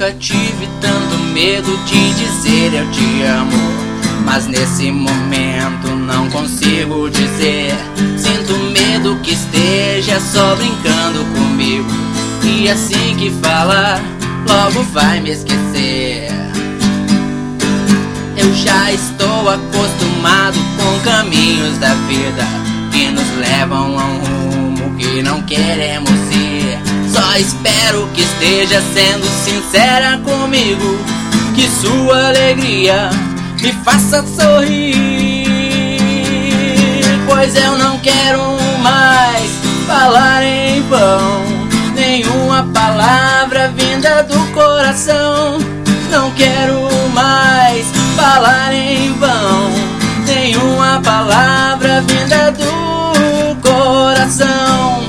Nunca tive tanto medo de dizer eu te amo, mas nesse momento não consigo dizer. Sinto medo que esteja só brincando comigo, e assim que falar, logo vai me esquecer. Eu já estou acostumado com caminhos da vida que nos levam a um rumo que não queremos ir. Só espero que esteja sendo sincera comigo, que sua alegria me faça sorrir. Pois eu não quero mais falar em vão nenhuma palavra vinda do coração. Não quero mais falar em vão nenhuma palavra vinda do coração.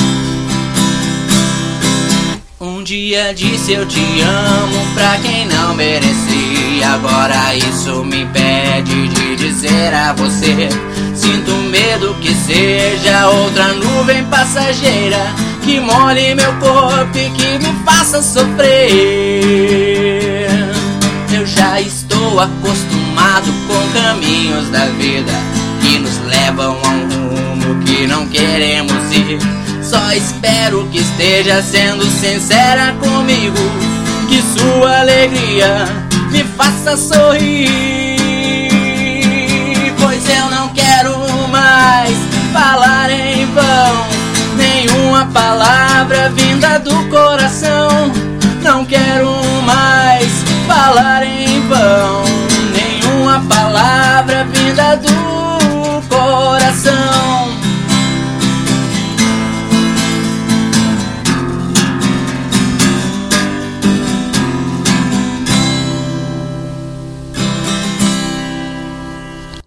Um dia disse eu te amo pra quem não merecia, agora isso me impede de dizer a você. Sinto medo que seja outra nuvem passageira que molhe meu corpo e que me faça sofrer. Eu já estou acostumado com caminhos da vida que nos levam a um rumo que não queremos ir. Só espero que esteja sendo sincera comigo, que sua alegria me faça sorrir. Pois eu não quero mais falar em vão nenhuma palavra vinda do coração. Não quero mais falar em vão nenhuma palavra vinda do